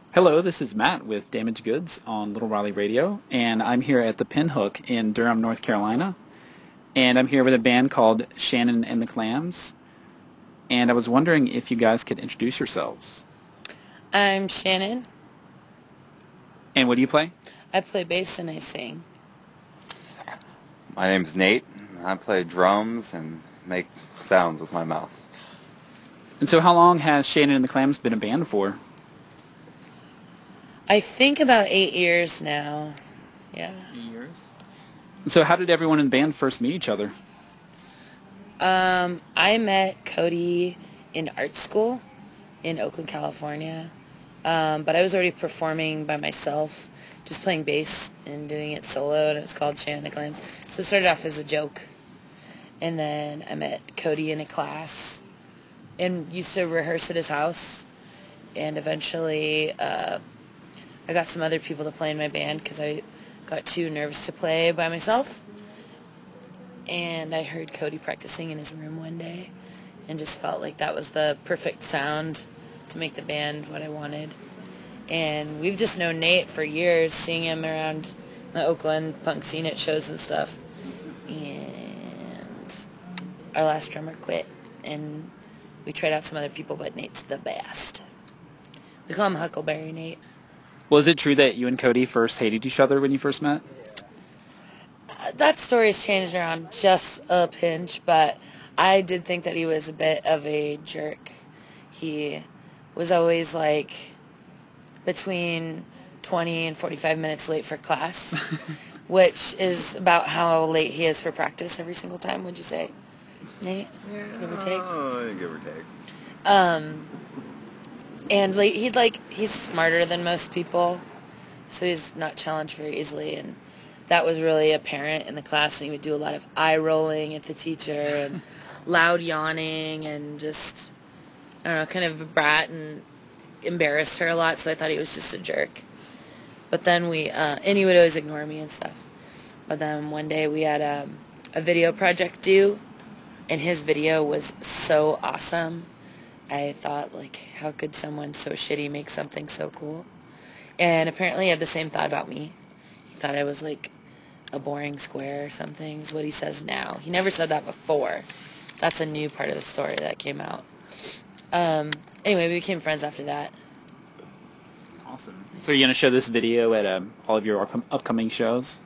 Hello, this is Matt with Damaged Goods on Little Raleigh Radio, and I'm here at the Pinhook in Durham, North Carolina. And I'm here with a band called Shannon and the Clams. And I was wondering if you guys could introduce yourselves. I'm Shannon. And what do you play? I play bass and I sing. My name's Nate. I play drums and make sounds with my mouth. And so how long has Shannon and the Clams been a band for? I think about 8 years now. Yeah. Years. And so how did everyone in the band first meet each other? I met Cody in art school in Oakland, California. But I was already performing by myself, just playing bass and doing it solo, and it's called Shannon and the Clams. So it started off as a joke. And then I met Cody in a class and used to rehearse at his house. And eventually I got some other people to play in my band because I got too nervous to play by myself. And I heard Cody practicing in his room one day and just felt like that was the perfect sound to make the band what I wanted. And we've just known Nate for years, seeing him around the Oakland punk scene at shows and stuff. And our last drummer quit, and we tried out some other people, but Nate's the best. We call him Huckleberry Nate. Was it true that you and Cody first hated each other when you first met? That story's changed around just a pinch, but I did think that he was a bit of a jerk. He was always like between 20 and 45 minutes late for class, which is about how late he is for practice every single time, would you say, Nate? Yeah, Give or take? give or take. And he's smarter than most people, so he's not challenged very easily, and that was really apparent in the class, and he would do a lot of eye rolling at the teacher and loud yawning and just, I don't know, kind of a brat and embarrassed her a lot, so I thought he was just a jerk. But then and he would always ignore me and stuff. But then one day we had a video project due, and his video was so awesome. I thought, like, how could someone so shitty make something so cool? And apparently he had the same thought about me. He thought I was, like, a boring square or something is what he says now. He never said that before. That's a new part of the story that came out. Anyway, we became friends after that. Awesome. So are you going to show this video at all of your upcoming shows?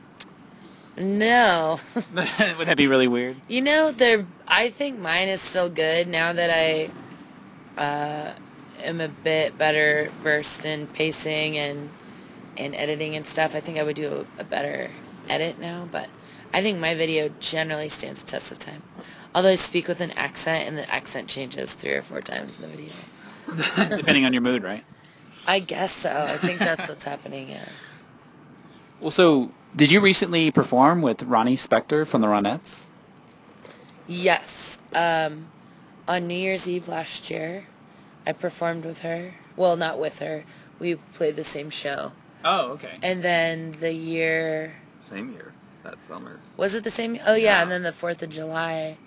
No. Would that be really weird? You know, I think mine is still good now that I am a bit better versed in pacing and editing and stuff. I think I would do a better edit now, but I think my video generally stands the test of time. Although I speak with an accent, and the accent changes 3 or 4 times in the video. Depending on your mood, right? I guess so. I think that's what's happening, yeah. Well, so did you recently perform with Ronnie Spector from the Ronettes? Yes. On New Year's Eve last year, I performed with her. Well, not with her. We played the same show. Oh, okay. And then the year... Same year, that summer. Was it the same? Oh, yeah, Yeah. and then the 4th of July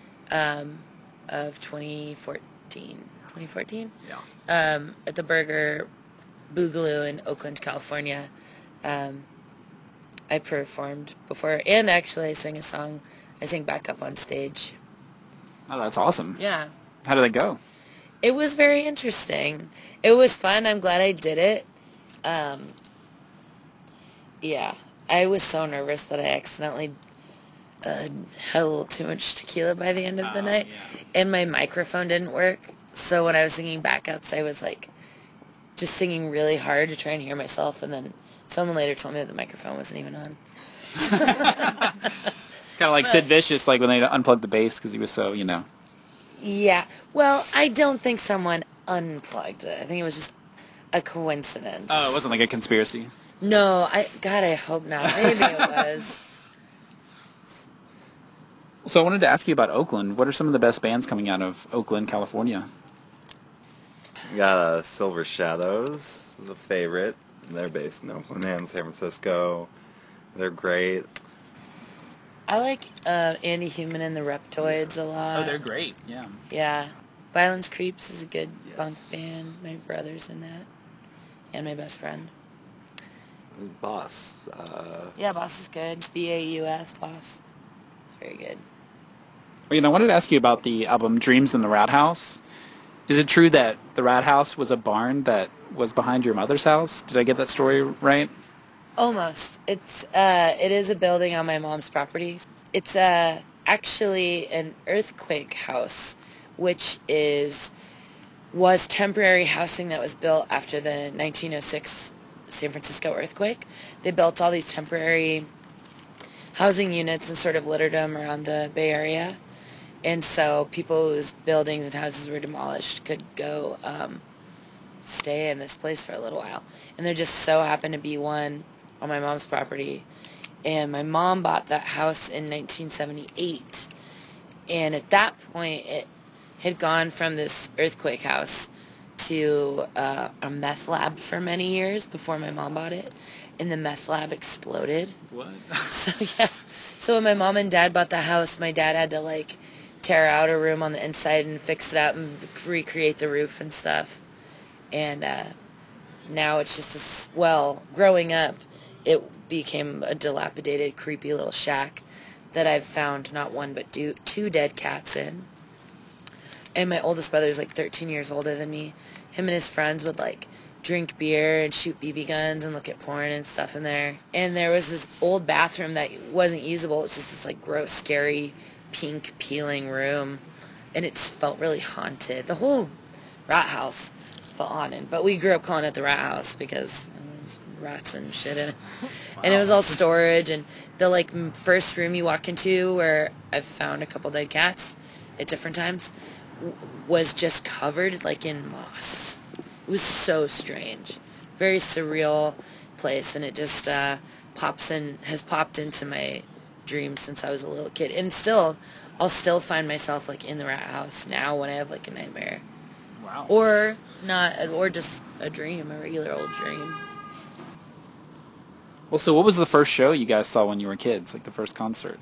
of 2014. 2014? Yeah. At the Burger Boogaloo in Oakland, California. I performed before, and actually I sang a song. I sang backup on stage. Oh, that's awesome. Yeah. How did that go? It was very interesting. It was fun. I'm glad I did it. Yeah. I was so nervous that I accidentally had a little too much tequila by the end of the night, yeah. and my microphone didn't work. So when I was singing backups, I was like just singing really hard to try and hear myself, and then someone later told me that the microphone wasn't even on. It's kind of like Sid Vicious, like when they unplugged the bass because he was so, Yeah. Well, I don't think someone unplugged it. I think it was just a coincidence. Oh, it wasn't like a conspiracy. No, God, I hope not. Maybe it was. So I wanted to ask you about Oakland. What are some of the best bands coming out of Oakland, California? We got Silver Shadows is a favorite. They're based in Oakland and San Francisco. They're great. I like Andy Human and the Reptoids a lot. Oh, they're great. Yeah. Yeah. Violence Creeps is a good Yes. punk band. My brother's in that. and my best friend. Boss. Yeah, Boss is good. B-A-U-S, Boss. It's very good. I wanted to ask you about the album Dreams in the Rat House. Is it true that the Rat House was a barn that was behind your mother's house? Did I get that story right? Almost. It is a building on my mom's property. It's actually an earthquake house, which was temporary housing that was built after the 1906 San Francisco earthquake. They built all these temporary housing units and sort of littered them around the Bay Area. And so people whose buildings and houses were demolished could go stay in this place for a little while. And there just so happened to be one on my mom's property. And my mom bought that house in 1978. And at that point, it had gone from this earthquake house to a meth lab for many years before my mom bought it. And the meth lab exploded. What? So when my mom and dad bought the house, my dad had to tear out a room on the inside and fix it up and recreate the roof and stuff. And now it's just growing up, it became a dilapidated, creepy little shack that I've found not one but two dead cats in. And my oldest brother's 13 years older than me. Him and his friends would drink beer and shoot BB guns and look at porn and stuff in there. And there was this old bathroom that wasn't usable. It was just this gross, scary, pink peeling room. And it just felt really haunted. The whole rat house felt haunted. But we grew up calling it the rat house because there was rats and shit in it. Wow. And it was all storage. And the first room you walk into where I've found a couple dead cats at different times was just covered in moss. It was so strange. Very surreal place, and it just has popped into my dreams since I was a little kid. And I'll still find myself in the rat house now when I have a nightmare. Wow. Or not, or just a dream, a regular old dream. Well, so what was the first show you guys saw when you were kids, the first concert?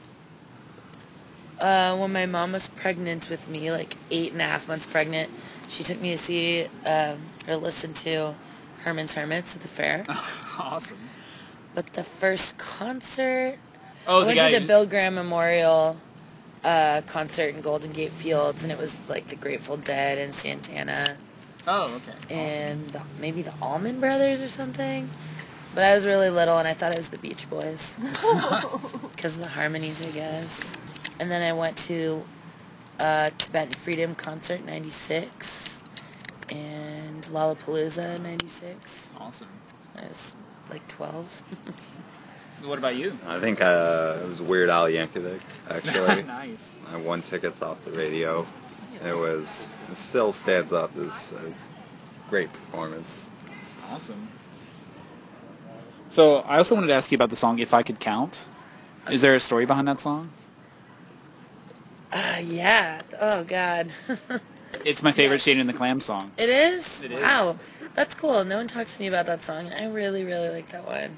When my mom was pregnant with me, 8.5 months pregnant, she took me to see or listen to Herman's Hermits at the fair. Awesome. But the first concert, I went to the Bill Graham Memorial concert in Golden Gate Fields, and it was the Grateful Dead and Santana. Oh, okay. And maybe the Allman Brothers or something. But I was really little, and I thought it was the Beach Boys. Because of the harmonies, I guess. And then I went to Tibetan Freedom concert in 96 and Lollapalooza in 96. Awesome. I was 12. What about you? I think it was Weird Al Yankovic, actually. Nice. I won tickets off the radio. It still stands up as a great performance. Awesome. So I also wanted to ask you about the song If I Could Count. Is there a story behind that song? Yeah. Oh, God. It's my favorite Shane and the Clam song. It is? It is. Wow. That's cool. No one talks to me about that song. I really, really like that one.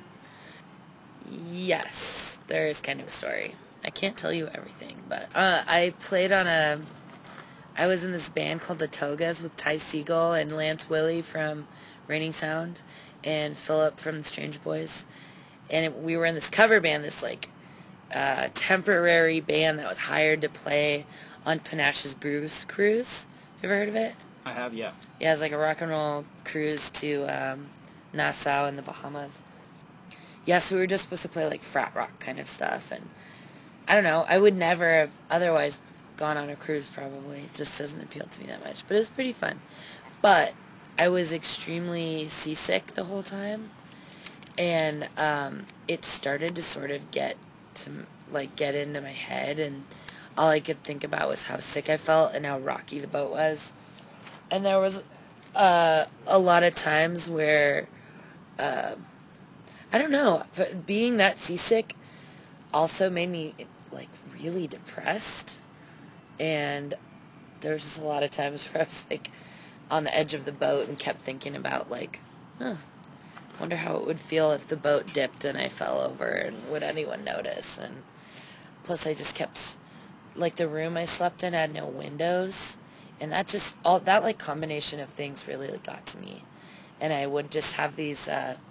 Yes. There is kind of a story. I can't tell you everything, but I was in this band called the Togas with Ty Segall and Lance Willey from Raining Sound and Philip from the Strange Boys. And we were in this cover band, this temporary band that was hired to play on Panache's Blues Cruise. Have you ever heard of it? I have, yeah. Yeah, it's a rock and roll cruise to Nassau in the Bahamas. Yeah, so we were just supposed to play frat rock kind of stuff, and I don't know, I would never have otherwise gone on a cruise probably. It just doesn't appeal to me that much, but it was pretty fun. But I was extremely seasick the whole time, and it started to sort of get into my head, and all I could think about was how sick I felt and how rocky the boat was. And there was a lot of times where I don't know, being that seasick also made me really depressed, and there was just a lot of times where I was on the edge of the boat and kept thinking about wonder how it would feel if the boat dipped and I fell over, and would anyone notice? And plus I just kept, the room I slept in had no windows, and that combination of things really got to me. and I would just have these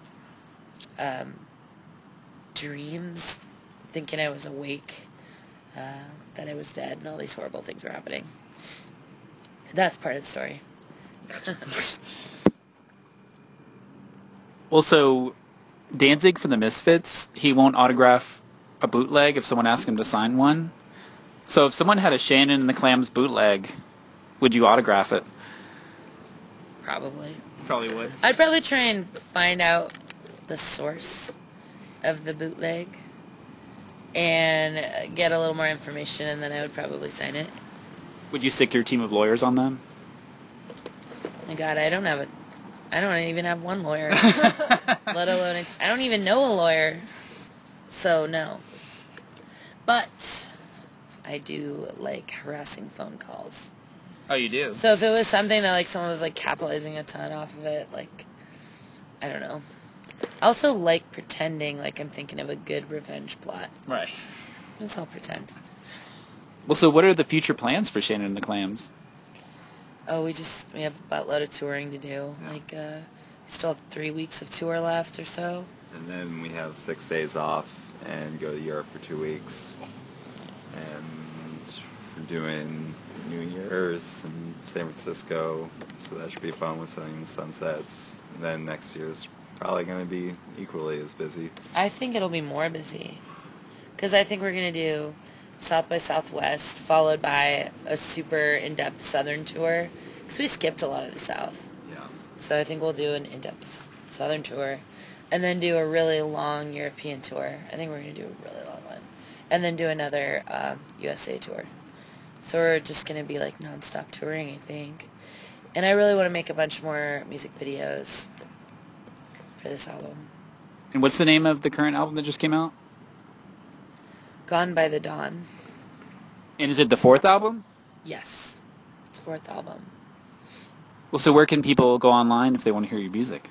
dreams, thinking I was awake, that I was dead, and all these horrible things were happening. That's part of the story. Well, so Danzig from the Misfits, he won't autograph a bootleg if someone asks him to sign one. So if someone had a Shannon and the Clams bootleg, would you autograph it? Probably. Probably would. I'd probably try and find out the source of the bootleg and get a little more information, and then I would probably sign it. Would you stick your team of lawyers on them? Oh my God, I don't even have one lawyer. Let alone, I don't even know a lawyer. So, no. But I do like harassing phone calls. Oh, you do? So if it was something that, like, someone was, like, capitalizing a ton off of it, like, I don't know. I also like pretending like I'm thinking of a good revenge plot. Right. Let's all pretend. Well, so what are the future plans for Shannon and the Clams? Oh, we have a buttload of touring to do. Yeah. Like, we still have 3 weeks of tour left or so. And then we have 6 days off and go to Europe for 2 weeks. And we're doing New Year's in San Francisco, so that should be fun with Selling the Sunsets. And then next year's probably going to be equally as busy. I think it'll be more busy. Because I think we're going to do South by Southwest, followed by a super in-depth Southern tour. Because we skipped a lot of the South. Yeah. So I think we'll do an in-depth Southern tour. And then do a really long European tour. I think we're going to do a really long one. And then do another USA tour. So we're just going to be like non-stop touring, I think. And I really want to make a bunch more music videos for this album. And what's the name of the current album that just came out? Gone by the Dawn. And is it the 4th album? Yes. It's 4th album. Well, so where can people go online if they want to hear your music?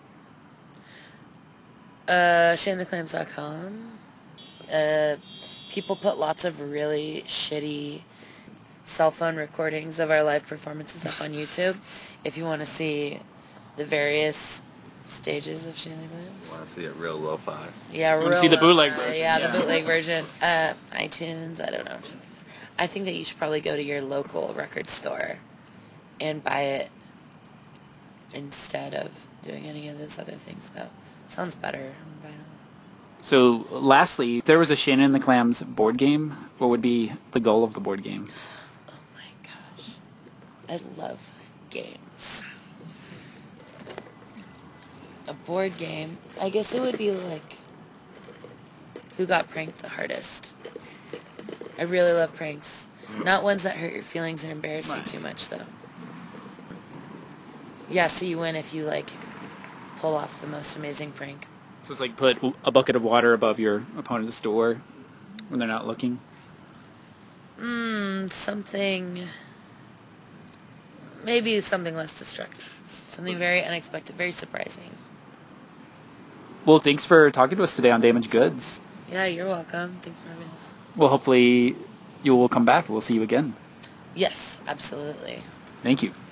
ShannonTheClams.com. People put lots of really shitty cell phone recordings of our live performances up on YouTube. If you want to see the various stages of Shannon Clams. Want to see it real lo-fi. Yeah, You want to see the bootleg lo-fi. version? Yeah, the bootleg version. iTunes, I don't know. I think that you should probably go to your local record store and buy it instead of doing any of those other things, though. Sounds better on vinyl. So, lastly, if there was a Shannon and the Clams board game, what would be the goal of the board game? Oh my gosh. I love games. A board game, I guess it would be like who got pranked the hardest. I really love pranks. Not ones that hurt your feelings or embarrass you too much, though. Yeah, so you win if you, like, pull off the most amazing prank. So it's like put a bucket of water above your opponent's door when they're not looking? Something... Maybe something less destructive. Something very unexpected, very surprising. Well, thanks for talking to us today on Damaged Goods. Yeah, you're welcome. Thanks for having us. Well, hopefully you will come back. We'll see you again. Yes, absolutely. Thank you.